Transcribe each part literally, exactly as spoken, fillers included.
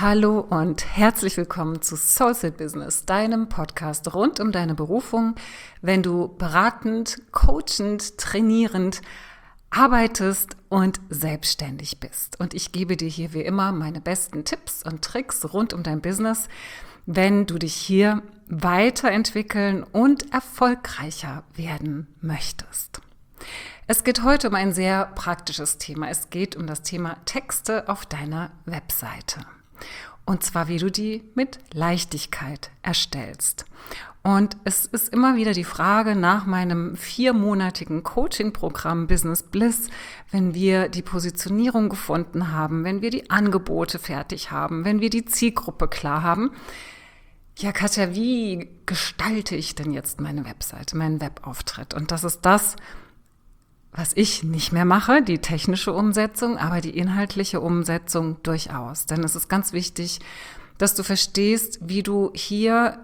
Hallo und herzlich willkommen zu Soulset Business, deinem Podcast rund um deine Berufung, wenn du beratend, coachend, trainierend arbeitest und selbstständig bist. Und ich gebe dir hier wie immer meine besten Tipps und Tricks rund um dein Business, wenn du dich hier weiterentwickeln und erfolgreicher werden möchtest. Es geht heute um ein sehr praktisches Thema. Es geht um das Thema Texte auf deiner Webseite. Und zwar, wie du die mit Leichtigkeit erstellst. Und es ist immer wieder die Frage nach meinem viermonatigen Coaching-Programm Business Bliss, wenn wir die Positionierung gefunden haben, wenn wir die Angebote fertig haben, wenn wir die Zielgruppe klar haben. Ja, Katja, wie gestalte ich denn jetzt meine Webseite, meinen Webauftritt? Und das ist das, was ich nicht mehr mache, die technische Umsetzung, aber die inhaltliche Umsetzung durchaus. Denn es ist ganz wichtig, dass du verstehst, wie du hier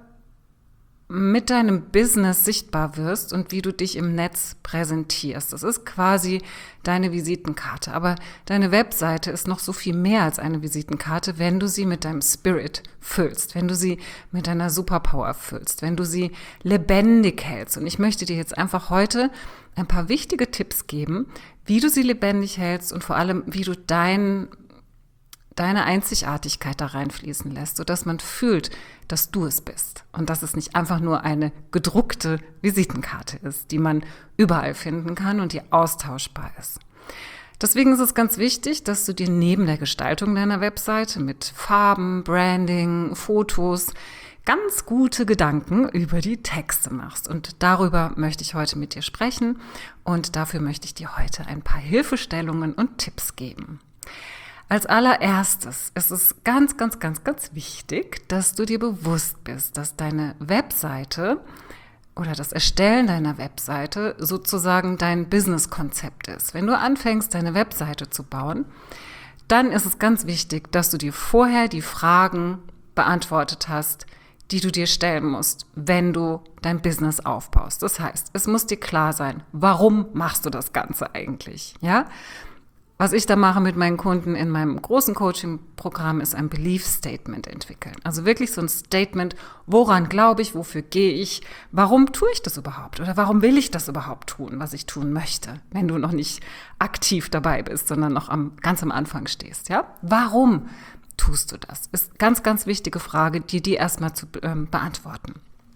mit deinem Business sichtbar wirst und wie du dich im Netz präsentierst. Das ist quasi deine Visitenkarte. Aber deine Webseite ist noch so viel mehr als eine Visitenkarte, wenn du sie mit deinem Spirit füllst, wenn du sie mit deiner Superpower füllst, wenn du sie lebendig hältst. Und ich möchte dir jetzt einfach heute ein paar wichtige Tipps geben, wie du sie lebendig hältst und vor allem, wie du dein deine Einzigartigkeit da reinfließen lässt, sodass man fühlt, dass du es bist und dass es nicht einfach nur eine gedruckte Visitenkarte ist, die man überall finden kann und die austauschbar ist. Deswegen ist es ganz wichtig, dass du dir neben der Gestaltung deiner Webseite mit Farben, Branding, Fotos ganz gute Gedanken über die Texte machst. Und darüber möchte ich heute mit dir sprechen und dafür möchte ich dir heute ein paar Hilfestellungen und Tipps geben. Als allererstes ist es ganz, ganz, ganz, ganz wichtig, dass du dir bewusst bist, dass deine Webseite oder das Erstellen deiner Webseite sozusagen dein Businesskonzept ist. Wenn du anfängst, deine Webseite zu bauen, dann ist es ganz wichtig, dass du dir vorher die Fragen beantwortet hast, die du dir stellen musst, wenn du dein Business aufbaust. Das heißt, es muss dir klar sein, warum machst du das Ganze eigentlich, ja? Was ich da mache mit meinen Kunden in meinem großen Coaching-Programm ist ein Belief Statement entwickeln. Also wirklich so ein Statement, woran glaube ich, wofür gehe ich, warum tue ich das überhaupt oder warum will ich das überhaupt tun, was ich tun möchte, wenn du noch nicht aktiv dabei bist, sondern noch am, ganz am Anfang stehst. Ja? Warum tust du das? Ist ganz, ganz wichtige Frage, die die erstmal zu ähm, beantworten.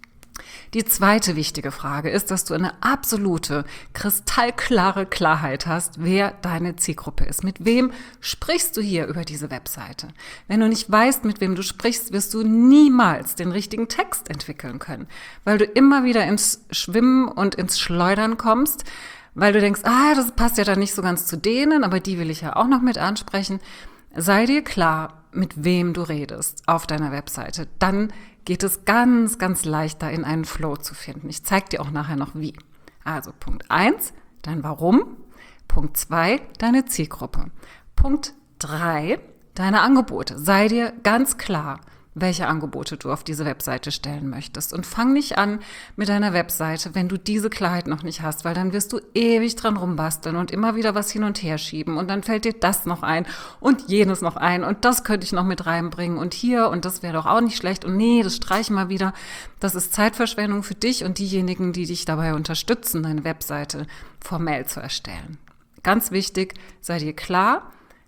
Die zweite wichtige Frage ist, dass du eine absolute, kristallklare Klarheit hast, wer deine Zielgruppe ist. Mit wem sprichst du hier über diese Webseite? Wenn du nicht weißt, mit wem du sprichst, wirst du niemals den richtigen Text entwickeln können, weil du immer wieder ins Schwimmen und ins Schleudern kommst, weil du denkst, ah, das passt ja dann nicht so ganz zu denen, aber die will ich ja auch noch mit ansprechen. Sei dir klar, mit wem du redest auf deiner Webseite. Dann geht es ganz, ganz leicht, da in einen Flow zu finden. Ich zeige dir auch nachher noch wie. Also Punkt eins, dein Warum. Punkt zwei, deine Zielgruppe. Punkt drei, deine Angebote. Sei dir ganz klar, welche Angebote du auf diese Webseite stellen möchtest. Und fang nicht an mit deiner Webseite, wenn du diese Klarheit noch nicht hast, weil dann wirst du ewig dran rumbasteln und immer wieder was hin und her schieben und dann fällt dir das noch ein und jenes noch ein und das könnte ich noch mit reinbringen und hier und das wäre doch auch nicht schlecht und nee, das streichen wir wieder. Das ist Zeitverschwendung für dich und diejenigen, die dich dabei unterstützen, deine Webseite formell zu erstellen. Ganz wichtig, sei dir klar,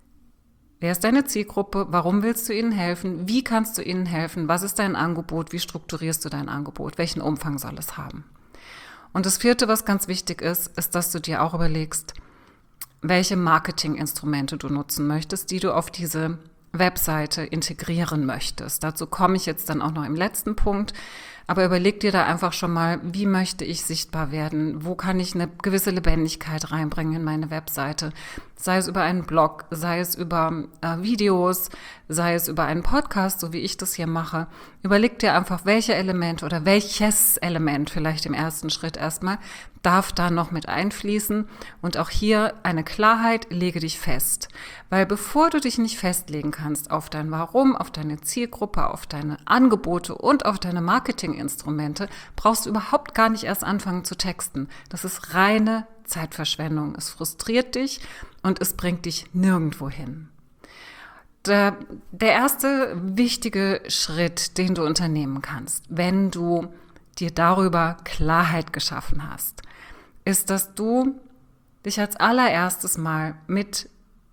wer ist deine Zielgruppe? Warum willst du ihnen helfen? Wie kannst du ihnen helfen? Was ist dein Angebot? Wie strukturierst du dein Angebot? Welchen Umfang soll es haben? Und das vierte, was ganz wichtig ist, ist, dass du dir auch überlegst, welche Marketinginstrumente du nutzen möchtest, die du auf diese Webseite integrieren möchtest. Dazu komme ich jetzt dann auch noch im letzten Punkt. Aber überleg dir da einfach schon mal, wie möchte ich sichtbar werden? Wo kann ich eine gewisse Lebendigkeit reinbringen in meine Webseite? Sei es über einen Blog, sei es über äh, Videos, sei es über einen Podcast, so wie ich das hier mache. Überleg dir einfach, welche Elemente oder welches Element vielleicht im ersten Schritt erstmal darf da noch mit einfließen. Und auch hier eine Klarheit, lege dich fest. Weil bevor du dich nicht festlegen kannst auf dein Warum, auf deine Zielgruppe, auf deine Angebote und auf deine Marketinginstrumente, brauchst du überhaupt gar nicht erst anfangen zu texten. Das ist reine Zeitverschwendung. Es frustriert dich und es bringt dich nirgendwo hin. der, der erste wichtige Schritt, den du unternehmen kannst, wenn du dir darüber Klarheit geschaffen hast, ist, dass du dich als allererstes mal mit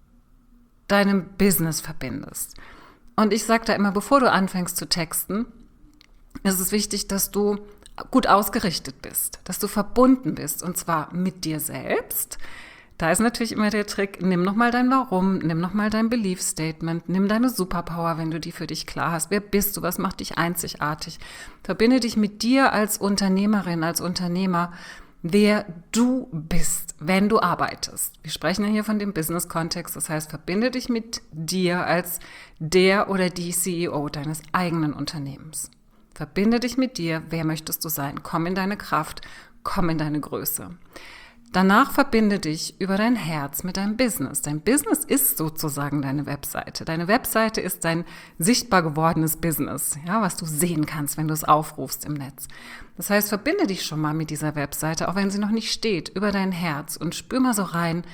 deinem Business verbindest. Und ich sage da immer, bevor du anfängst zu texten, ist es wichtig, dass du gut ausgerichtet bist, dass du verbunden bist, und zwar mit dir selbst. Da ist natürlich immer der Trick, nimm nochmal dein Warum, nimm nochmal dein Belief Statement, nimm deine Superpower, wenn du die für dich klar hast. Wer bist du? Was macht dich einzigartig? Verbinde dich mit dir als Unternehmerin, als Unternehmer, wer du bist, wenn du arbeitest. Wir sprechen ja hier von dem Business-Kontext, das heißt, verbinde dich mit dir als der oder die C E O deines eigenen Unternehmens. Verbinde dich mit dir, wer möchtest du sein? Komm in deine Kraft, komm in deine Größe. Danach verbinde dich über dein Herz mit deinem Business. Dein Business ist sozusagen deine Webseite. Deine Webseite ist dein sichtbar gewordenes Business, ja, was du sehen kannst, wenn du es aufrufst im Netz. Das heißt, verbinde dich schon mal mit dieser Webseite, auch wenn sie noch nicht steht, über dein Herz und spür mal so rein,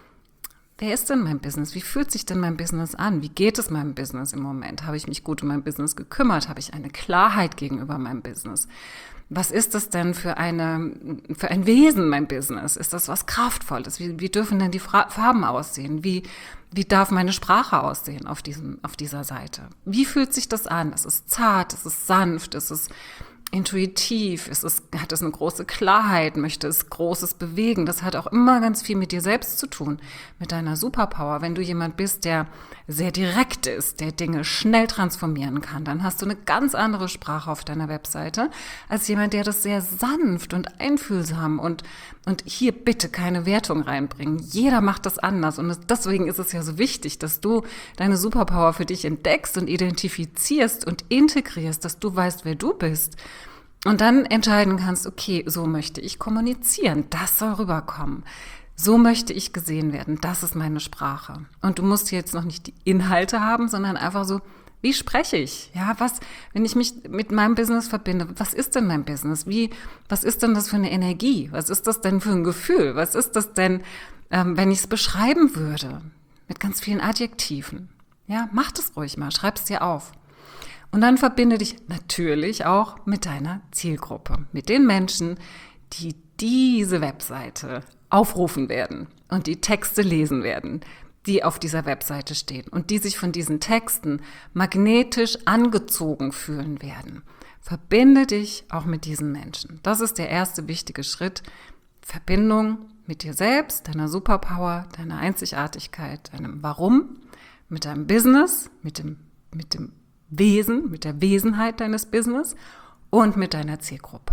wer ist denn mein Business? Wie fühlt sich denn mein Business an? Wie geht es meinem Business im Moment? Habe ich mich gut um mein Business gekümmert? Habe ich eine Klarheit gegenüber meinem Business? Was ist das denn für eine, für ein Wesen, mein Business? Ist das was Kraftvolles? Wie, wie dürfen denn die Fra- Farben aussehen? Wie, wie darf meine Sprache aussehen auf diesem, auf dieser Seite? Wie fühlt sich das an? Es ist zart, es ist sanft, es ist intuitiv, es ist, hat es eine große Klarheit, möchte es Großes bewegen. Das hat auch immer ganz viel mit dir selbst zu tun, mit deiner Superpower. Wenn du jemand bist, der sehr direkt ist, der Dinge schnell transformieren kann, dann hast du eine ganz andere Sprache auf deiner Webseite als jemand, der das sehr sanft und einfühlsam und, und hier bitte keine Wertung reinbringen. Jeder macht das anders und deswegen ist es ja so wichtig, dass du deine Superpower für dich entdeckst und identifizierst und integrierst, dass du weißt, wer du bist. Und dann entscheiden kannst, okay, so möchte ich kommunizieren, das soll rüberkommen. So möchte ich gesehen werden, das ist meine Sprache. Und du musst jetzt noch nicht die Inhalte haben, sondern einfach so, wie spreche ich? Ja, was, wenn ich mich mit meinem Business verbinde, was ist denn mein Business? Wie, was ist denn das für eine Energie? Was ist das denn für ein Gefühl? Was ist das denn, ähm, wenn ich es beschreiben würde? Mit ganz vielen Adjektiven. Ja, mach das ruhig mal, schreib es dir auf. Und dann verbinde dich natürlich auch mit deiner Zielgruppe, mit den Menschen, die diese Webseite aufrufen werden und die Texte lesen werden, die auf dieser Webseite stehen und die sich von diesen Texten magnetisch angezogen fühlen werden. Verbinde dich auch mit diesen Menschen. Das ist der erste wichtige Schritt. Verbindung mit dir selbst, deiner Superpower, deiner Einzigartigkeit, deinem Warum, mit deinem Business, mit dem, mit dem Wesen, mit der Wesenheit deines Business und mit deiner Zielgruppe.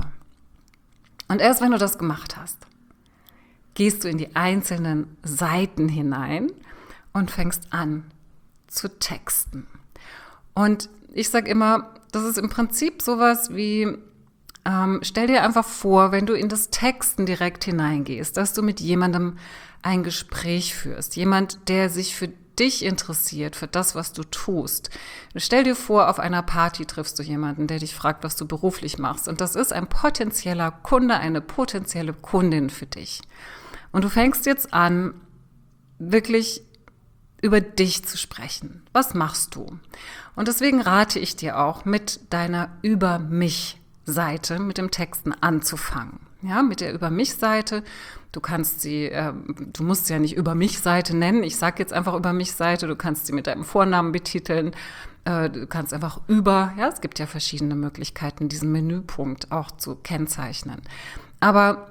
Und erst wenn du das gemacht hast, gehst du in die einzelnen Seiten hinein und fängst an zu texten. Und ich sage immer, das ist im Prinzip sowas wie, ähm, stell dir einfach vor, wenn du in das Texten direkt hineingehst, dass du mit jemandem ein Gespräch führst. Jemand, der sich für dich interessiert, für das, was du tust. Stell dir vor, auf einer Party triffst du jemanden, der dich fragt, was du beruflich machst. Und das ist ein potenzieller Kunde, eine potenzielle Kundin für dich. Und du fängst jetzt an, wirklich über dich zu sprechen. Was machst du? Und deswegen rate ich dir auch, mit deiner Über-mich-Seite, mit dem Texten anzufangen. Ja, mit der Über-mich-Seite. Du kannst sie, äh, du musst sie ja nicht Über-mich-Seite nennen. Ich sage jetzt einfach Über-mich-Seite. Du kannst sie mit deinem Vornamen betiteln. Äh, du kannst einfach über, ja, es gibt ja verschiedene Möglichkeiten, diesen Menüpunkt auch zu kennzeichnen. Aber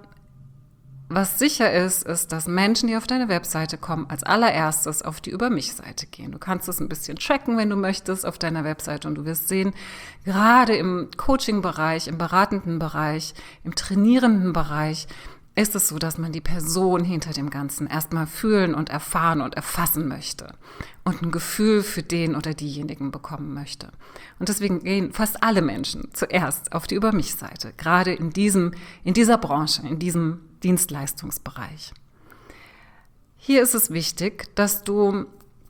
was sicher ist, ist, dass Menschen, die auf deine Webseite kommen, als allererstes auf die Über-mich-Seite gehen. Du kannst es ein bisschen tracken, wenn du möchtest, auf deiner Webseite und du wirst sehen, gerade im Coaching-Bereich, im beratenden Bereich, im trainierenden Bereich ist es so, dass man die Person hinter dem Ganzen erstmal fühlen und erfahren und erfassen möchte und ein Gefühl für den oder diejenigen bekommen möchte. Und deswegen gehen fast alle Menschen zuerst auf die Über-mich-Seite, gerade in diesem, in dieser Branche, in diesem Dienstleistungsbereich. Hier ist es wichtig, dass du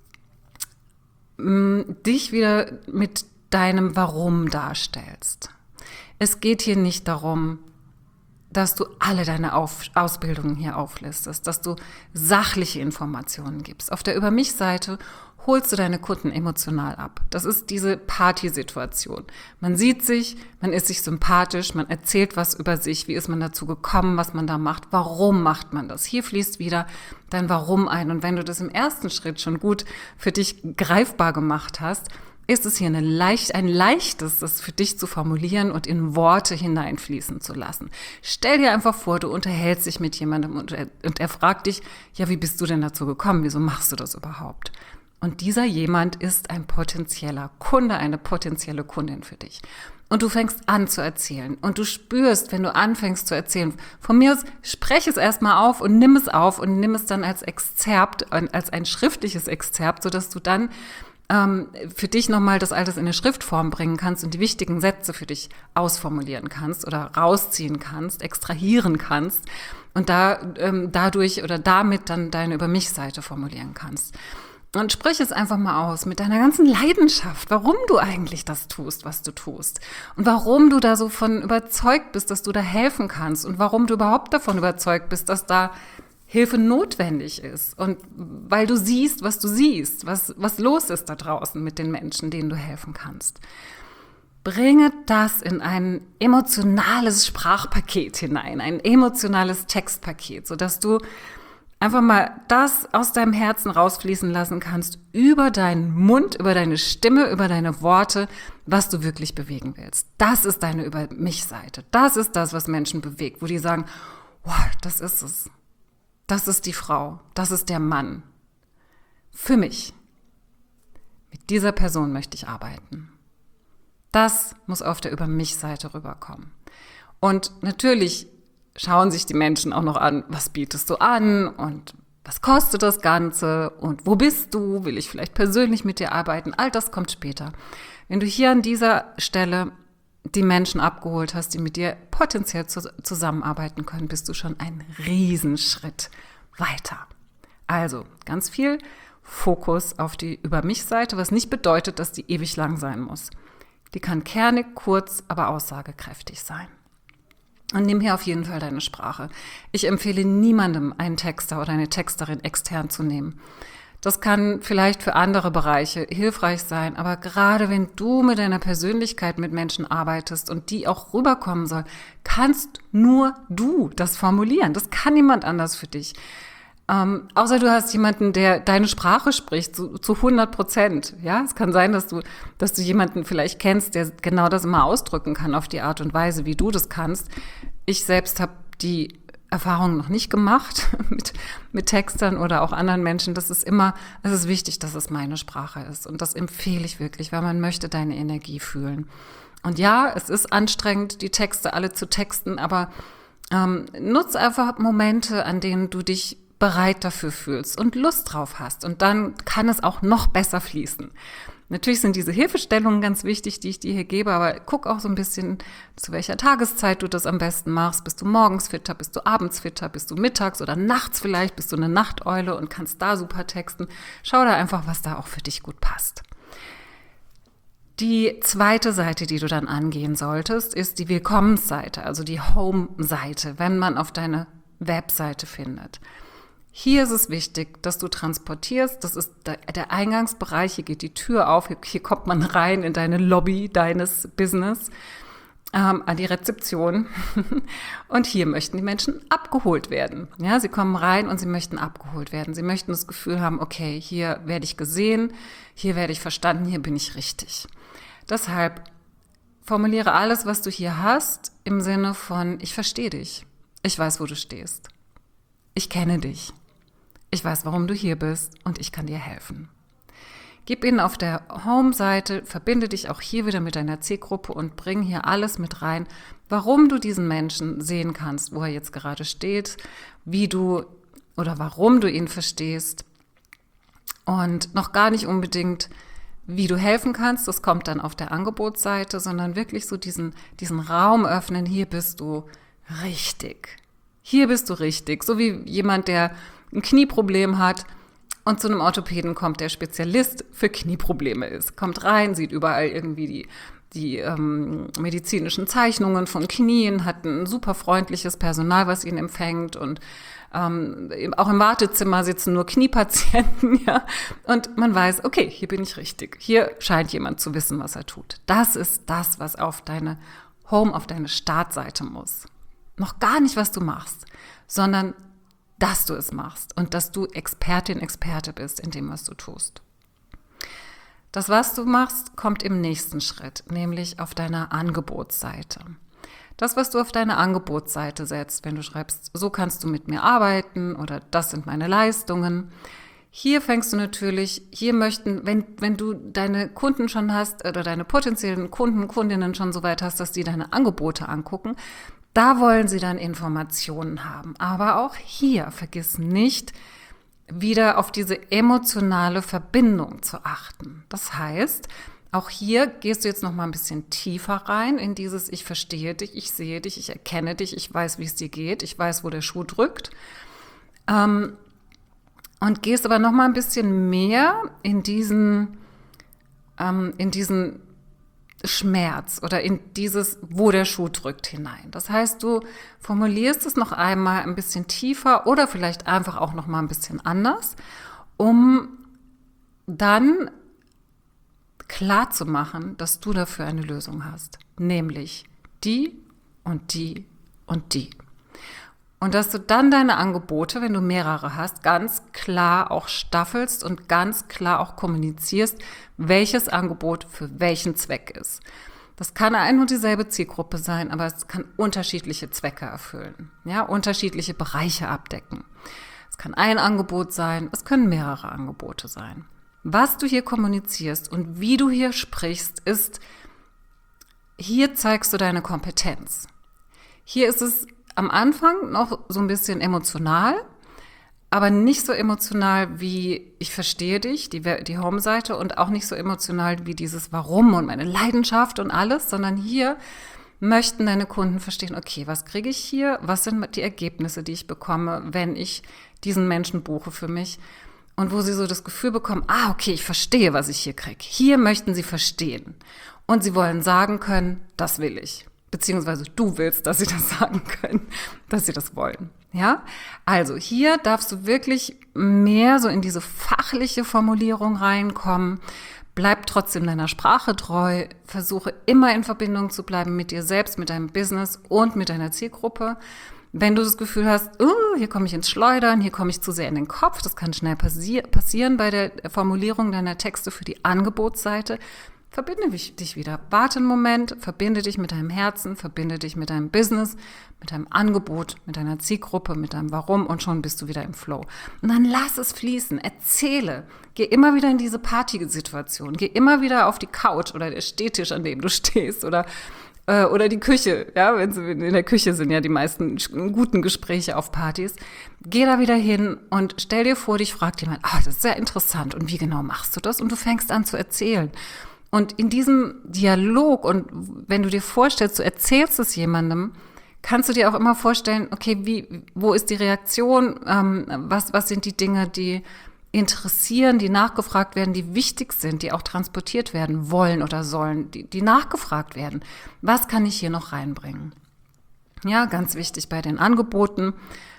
mh, dich wieder mit deinem Warum darstellst. Es geht hier nicht darum, dass du alle deine Auf- Ausbildungen hier auflistest, dass du sachliche Informationen gibst. Auf der Über-mich-Seite holst du deine Kunden emotional ab. Das ist diese Partysituation. Man sieht sich, man ist sich sympathisch, man erzählt was über sich, wie ist man dazu gekommen, was man da macht, warum macht man das. Hier fließt wieder dein Warum ein. Und wenn du das im ersten Schritt schon gut für dich greifbar gemacht hast, ist es hier eine leicht, ein leichtes, das für dich zu formulieren und in Worte hineinfließen zu lassen. Stell dir einfach vor, du unterhältst dich mit jemandem und er, und er fragt dich, ja, wie bist du denn dazu gekommen? Wieso machst du das überhaupt? Und dieser jemand ist ein potenzieller Kunde, eine potenzielle Kundin für dich. Und du fängst an zu erzählen. Und du spürst, wenn du anfängst zu erzählen, von mir aus, sprech es erstmal auf und nimm es auf und nimm es dann als Exzerpt, als ein schriftliches Exzerpt, sodass du dann ähm, für dich nochmal das alles in eine Schriftform bringen kannst und die wichtigen Sätze für dich ausformulieren kannst oder rausziehen kannst, extrahieren kannst und da ähm, dadurch oder damit dann deine Über-mich-Seite formulieren kannst. Und sprich es einfach mal aus mit deiner ganzen Leidenschaft, warum du eigentlich das tust, was du tust. Und warum du da so von überzeugt bist, dass du da helfen kannst. Und warum du überhaupt davon überzeugt bist, dass da Hilfe notwendig ist. Und weil du siehst, was du siehst, was, was los ist da draußen mit den Menschen, denen du helfen kannst. Bringe das in ein emotionales Sprachpaket hinein, ein emotionales Textpaket, sodass du einfach mal das aus deinem Herzen rausfließen lassen kannst, über deinen Mund, über deine Stimme, über deine Worte, was du wirklich bewegen willst. Das ist deine Über-mich-Seite. Das ist das, was Menschen bewegt, wo die sagen, wow, das ist es. Das ist die Frau. Das ist der Mann. Für mich. Mit dieser Person möchte ich arbeiten. Das muss auf der Über-mich-Seite rüberkommen. Und natürlich schauen sich die Menschen auch noch an, was bietest du an und was kostet das Ganze und wo bist du, will ich vielleicht persönlich mit dir arbeiten, all das kommt später. Wenn du hier an dieser Stelle die Menschen abgeholt hast, die mit dir potenziell zusammenarbeiten können, bist du schon einen Riesenschritt weiter. Also ganz viel Fokus auf die Über-mich-Seite, was nicht bedeutet, dass die ewig lang sein muss. Die kann kernig, kurz, aber aussagekräftig sein. Und nimm hier auf jeden Fall deine Sprache. Ich empfehle niemandem, einen Texter oder eine Texterin extern zu nehmen. Das kann vielleicht für andere Bereiche hilfreich sein, aber gerade wenn du mit deiner Persönlichkeit mit Menschen arbeitest und die auch rüberkommen soll, kannst nur du das formulieren. Das kann niemand anders für dich. Ähm, außer du hast jemanden, der deine Sprache spricht, zu, zu hundert Prozent. Ja, es kann sein, dass du, dass du jemanden vielleicht kennst, der genau das immer ausdrücken kann auf die Art und Weise, wie du das kannst. Ich selbst habe die Erfahrung noch nicht gemacht mit, mit Textern oder auch anderen Menschen. Das ist immer, es ist wichtig, dass es meine Sprache ist. Und das empfehle ich wirklich, weil man möchte deine Energie fühlen. Und ja, es ist anstrengend, die Texte alle zu texten, aber ähm, nutz einfach Momente, an denen du dich bereit dafür fühlst und Lust drauf hast. Und dann kann es auch noch besser fließen. Natürlich sind diese Hilfestellungen ganz wichtig, die ich dir hier gebe, aber guck auch so ein bisschen, zu welcher Tageszeit du das am besten machst. Bist du morgens fitter, bist du abends fitter, bist du mittags oder nachts vielleicht, bist du eine Nachteule und kannst da super texten. Schau da einfach, was da auch für dich gut passt. Die zweite Seite, die du dann angehen solltest, ist die Willkommensseite, also die Home-Seite, wenn man auf deine Webseite findet. Hier ist es wichtig, dass du transportierst, das ist der Eingangsbereich, hier geht die Tür auf, hier kommt man rein in deine Lobby deines Business, ähm, an die Rezeption und hier möchten die Menschen abgeholt werden. Ja, sie kommen rein und sie möchten abgeholt werden. Sie möchten das Gefühl haben, okay, hier werde ich gesehen, hier werde ich verstanden, hier bin ich richtig. Deshalb formuliere alles, was du hier hast, im Sinne von, ich verstehe dich, ich weiß, wo du stehst, ich kenne dich. Ich weiß, warum du hier bist und ich kann dir helfen. Gib ihnen auf der Home-Seite, verbinde dich auch hier wieder mit deiner Zielgruppe und bring hier alles mit rein, warum du diesen Menschen sehen kannst, wo er jetzt gerade steht, wie du oder warum du ihn verstehst und noch gar nicht unbedingt, wie du helfen kannst. Das kommt dann auf der Angebotsseite, sondern wirklich so diesen, diesen Raum öffnen, hier bist du richtig. Hier bist du richtig, so wie jemand, der ein Knieproblem hat und zu einem Orthopäden kommt, der Spezialist für Knieprobleme ist. Kommt rein, sieht überall irgendwie die, die ähm, medizinischen Zeichnungen von Knien, hat ein super freundliches Personal, was ihn empfängt und ähm, auch im Wartezimmer sitzen nur Kniepatienten, ja. Und man weiß, okay, hier bin ich richtig. Hier scheint jemand zu wissen, was er tut. Das ist das, was auf deine Home, auf deine Startseite muss. Noch gar nicht, was du machst, sondern dass du es machst und dass du Expertin, Experte bist in dem, was du tust. Das, was du machst, kommt im nächsten Schritt, nämlich auf deiner Angebotsseite. Das, was du auf deine Angebotsseite setzt, wenn du schreibst, so kannst du mit mir arbeiten oder das sind meine Leistungen. Hier fängst du natürlich, hier möchten, wenn, wenn du deine Kunden schon hast oder deine potenziellen Kunden, Kundinnen schon so weit hast, dass die deine Angebote angucken, da wollen sie dann Informationen haben. Aber auch hier vergiss nicht, wieder auf diese emotionale Verbindung zu achten. Das heißt, auch hier gehst du jetzt noch mal ein bisschen tiefer rein in dieses ich verstehe dich, ich sehe dich, ich erkenne dich, ich weiß, wie es dir geht, ich weiß, wo der Schuh drückt. Ähm, und gehst aber noch mal ein bisschen mehr in diesen, ähm, in diesen Schmerz oder in dieses, wo der Schuh drückt, hinein. Das heißt, du formulierst es noch einmal ein bisschen tiefer oder vielleicht einfach auch noch mal ein bisschen anders, um dann klar zu machen, dass du dafür eine Lösung hast, nämlich die und die und die. Und dass du dann deine Angebote, wenn du mehrere hast, ganz klar auch staffelst und ganz klar auch kommunizierst, welches Angebot für welchen Zweck ist. Das kann ein und dieselbe Zielgruppe sein, aber es kann unterschiedliche Zwecke erfüllen, ja, unterschiedliche Bereiche abdecken. Es kann ein Angebot sein, es können mehrere Angebote sein. Was du hier kommunizierst und wie du hier sprichst, ist, hier zeigst du deine Kompetenz. Hier ist es am Anfang noch so ein bisschen emotional, aber nicht so emotional wie ich verstehe dich, die, die Home-Seite, und auch nicht so emotional wie dieses Warum und meine Leidenschaft und alles, sondern hier möchten deine Kunden verstehen, okay, was kriege ich hier, was sind die Ergebnisse, die ich bekomme, wenn ich diesen Menschen buche für mich, und wo sie so das Gefühl bekommen, ah, okay, ich verstehe, was ich hier kriege. Hier möchten sie verstehen und sie wollen sagen können, das will ich. Beziehungsweise du willst, dass sie das sagen können, dass sie das wollen. Ja, also hier darfst du wirklich mehr so in diese fachliche Formulierung reinkommen. Bleib trotzdem deiner Sprache treu. Versuche immer in Verbindung zu bleiben mit dir selbst, mit deinem Business und mit deiner Zielgruppe. Wenn du das Gefühl hast, uh, hier komme ich ins Schleudern, hier komme ich zu sehr in den Kopf, das kann schnell passi- passieren bei der Formulierung deiner Texte für die Angebotsseite, verbinde dich wieder. Warte einen Moment, verbinde dich mit deinem Herzen, verbinde dich mit deinem Business, mit deinem Angebot, mit deiner Zielgruppe, mit deinem Warum, und schon bist du wieder im Flow. Und dann lass es fließen, erzähle. Geh immer wieder in diese Partysituation, geh immer wieder auf die Couch oder der Stehtisch, an dem du stehst, oder äh, oder die Küche. Ja, wenn sie in der Küche sind ja die meisten guten Gespräche auf Partys. Geh da wieder hin und stell dir vor, dich fragt jemand, ah, das ist sehr interessant, und wie genau machst du das? Und du fängst an zu erzählen. Und in diesem Dialog, und wenn du dir vorstellst, du erzählst es jemandem, kannst du dir auch immer vorstellen, okay, wie, wo ist die Reaktion, ähm, was, was sind die Dinge, die interessieren, die nachgefragt werden, die wichtig sind, die auch transportiert werden wollen oder sollen, die, die nachgefragt werden. Was kann ich hier noch reinbringen? Ja, ganz wichtig bei den Angeboten,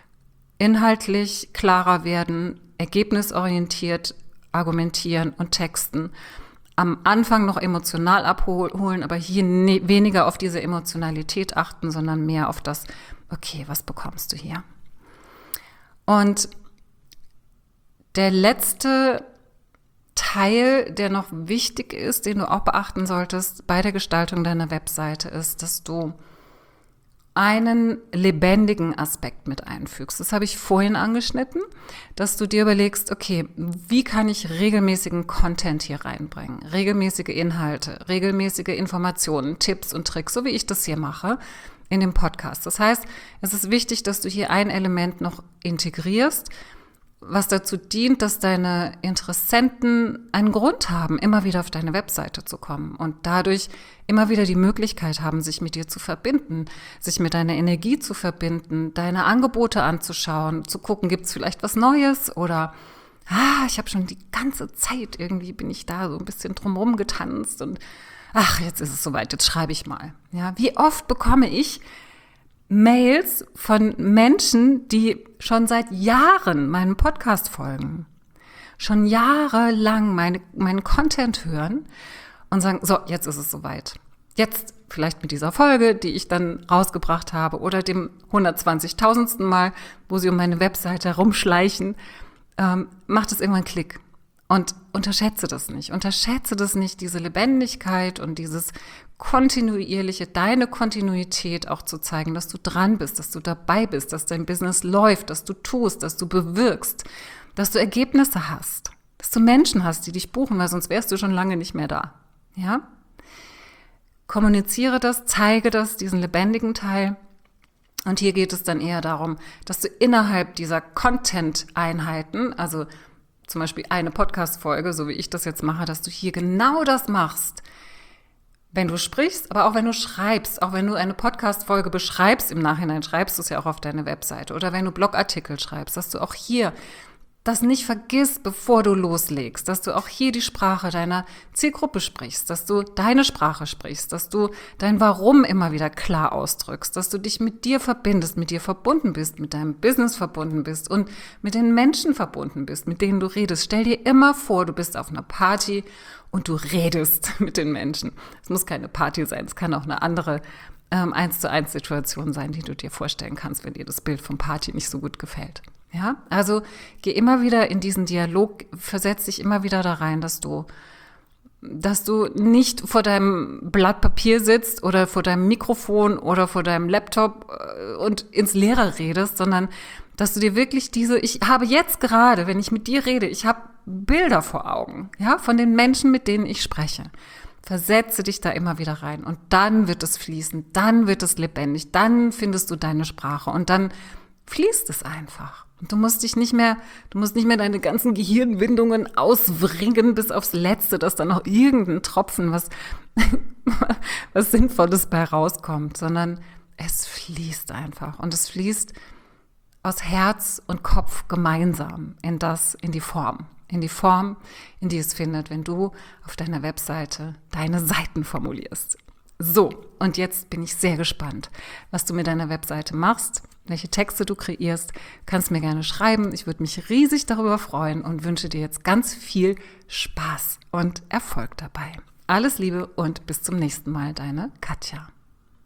inhaltlich klarer werden, ergebnisorientiert argumentieren und texten. Am Anfang noch emotional abholen, aber hier ne- weniger auf diese Emotionalität achten, sondern mehr auf das, okay, was bekommst du hier? Und der letzte Teil, der noch wichtig ist, den du auch beachten solltest bei der Gestaltung deiner Webseite, ist, dass du einen lebendigen Aspekt mit einfügst. Das habe ich vorhin angeschnitten, dass du dir überlegst, okay, wie kann ich regelmäßigen Content hier reinbringen? Regelmäßige Inhalte, regelmäßige Informationen, Tipps und Tricks, so wie ich das hier mache in dem Podcast. Das heißt, es ist wichtig, dass du hier ein Element noch integrierst, was dazu dient, dass deine Interessenten einen Grund haben, immer wieder auf deine Webseite zu kommen und dadurch immer wieder die Möglichkeit haben, sich mit dir zu verbinden, sich mit deiner Energie zu verbinden, deine Angebote anzuschauen, zu gucken, gibt es vielleicht was Neues oder ah, ich habe schon die ganze Zeit irgendwie bin ich da so ein bisschen drumherum getanzt und ach, jetzt ist es soweit, jetzt schreibe ich mal. Ja, wie oft bekomme ich Mails von Menschen, die schon seit Jahren meinen Podcast folgen, schon jahrelang meine, meinen Content hören und sagen, so, jetzt ist es soweit. Jetzt vielleicht mit dieser Folge, die ich dann rausgebracht habe oder dem hundertzwanzigtausendsten Mal, wo sie um meine Webseite herumschleichen, ähm, macht es irgendwann Klick. Und unterschätze das nicht. Unterschätze das nicht, diese Lebendigkeit und dieses kontinuierliche, deine Kontinuität auch zu zeigen, dass du dran bist, dass du dabei bist, dass dein Business läuft, dass du tust, dass du bewirkst, dass du Ergebnisse hast, dass du Menschen hast, die dich buchen, weil sonst wärst du schon lange nicht mehr da. Ja? Kommuniziere das, zeige das, diesen lebendigen Teil. Und hier geht es dann eher darum, dass du innerhalb dieser Content-Einheiten, also zum Beispiel eine Podcast-Folge, so wie ich das jetzt mache, dass du hier genau das machst, wenn du sprichst, aber auch wenn du schreibst, auch wenn du eine Podcast-Folge beschreibst, im Nachhinein schreibst du es ja auch auf deine Webseite oder wenn du Blogartikel schreibst, dass du auch hier das nicht vergisst, bevor du loslegst, dass du auch hier die Sprache deiner Zielgruppe sprichst, dass du deine Sprache sprichst, dass du dein Warum immer wieder klar ausdrückst, dass du dich mit dir verbindest, mit dir verbunden bist, mit deinem Business verbunden bist und mit den Menschen verbunden bist, mit denen du redest. Stell dir immer vor, du bist auf einer Party und du redest mit den Menschen. Es muss keine Party sein, es kann auch eine andere ähm, eins zu eins Situation sein, die du dir vorstellen kannst, wenn dir das Bild von Party nicht so gut gefällt. Ja, also geh immer wieder in diesen Dialog, versetz dich immer wieder da rein, dass du, dass du nicht vor deinem Blatt Papier sitzt oder vor deinem Mikrofon oder vor deinem Laptop und ins Leere redest, sondern dass du dir wirklich diese, ich habe jetzt gerade, wenn ich mit dir rede, ich habe Bilder vor Augen, ja, von den Menschen, mit denen ich spreche. Versetze dich da immer wieder rein und dann wird es fließen, dann wird es lebendig, dann findest du deine Sprache und dann fließt es einfach. Und du musst dich nicht mehr, du musst nicht mehr deine ganzen Gehirnwindungen auswringen bis aufs Letzte, dass da noch irgendein Tropfen was, was Sinnvolles bei rauskommt, sondern es fließt einfach. Und es fließt aus Herz und Kopf gemeinsam in das, in die Form. In die Form, in die es findet, wenn du auf deiner Webseite deine Seiten formulierst. So, und jetzt bin ich sehr gespannt, was du mit deiner Webseite machst, welche Texte du kreierst. Kannst mir gerne schreiben. Ich würde mich riesig darüber freuen und wünsche dir jetzt ganz viel Spaß und Erfolg dabei. Alles Liebe und bis zum nächsten Mal, deine Katja.